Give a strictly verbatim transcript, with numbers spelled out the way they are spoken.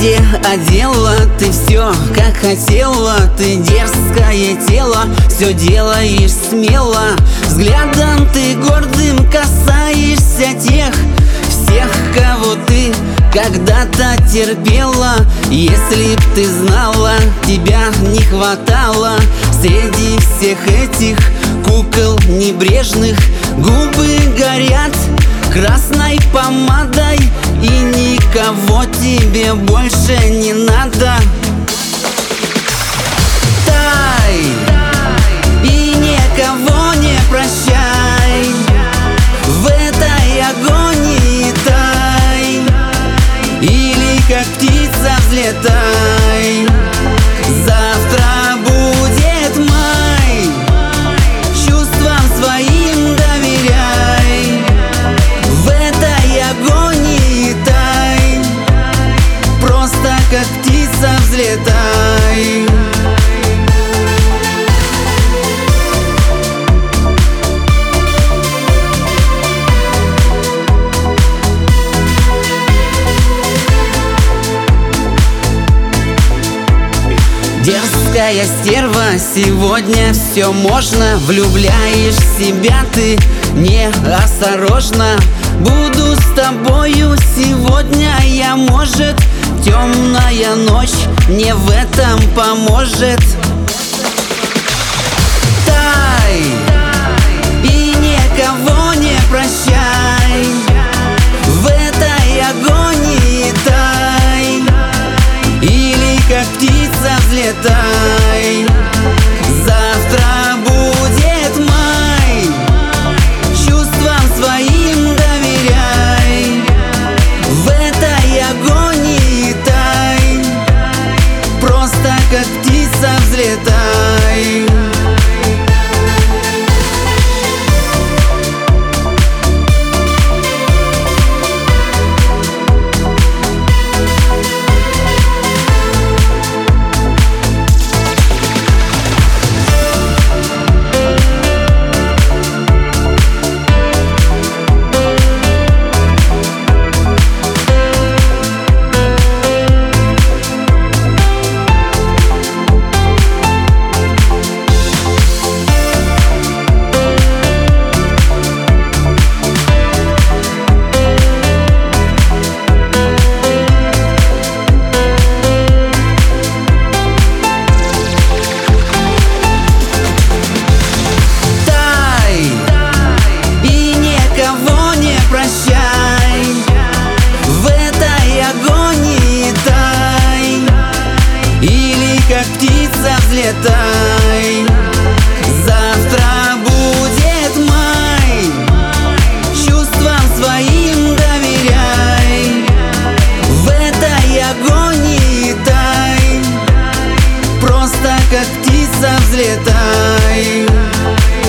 платье одела, ты все как хотела. Ты дерзкое тело, все делаешь смело. Взглядом ты гордым касаешься тех, всех, кого ты когда-то терпела. Если б ты знала, тебя не хватало среди всех этих кукол небрежных. Губы горят красной помадой, и никого тебе больше не надо. Тай, и никого не прощай, в этой агонии тай, или как птица взлетай. Завтра будет май, чувствам своим доверяй, в этой агонии тай, просто как птица взлетай. Дерзкая стерва, сегодня все можно. Влюбляешь в себя ты неосторожно. Буду с тобою сегодня я, может. Темная ночь мне в этом поможет. Тай, и никого не прощай, в этой агонии тай, или как птица взлетай. Завтра будет май, чувствам своим доверяй, в этой агонии тай, просто как птица взлетай. Как птица взлетай. Завтра будет май, чувствам своим доверяй, в этой агонии тай, просто как птица взлетай.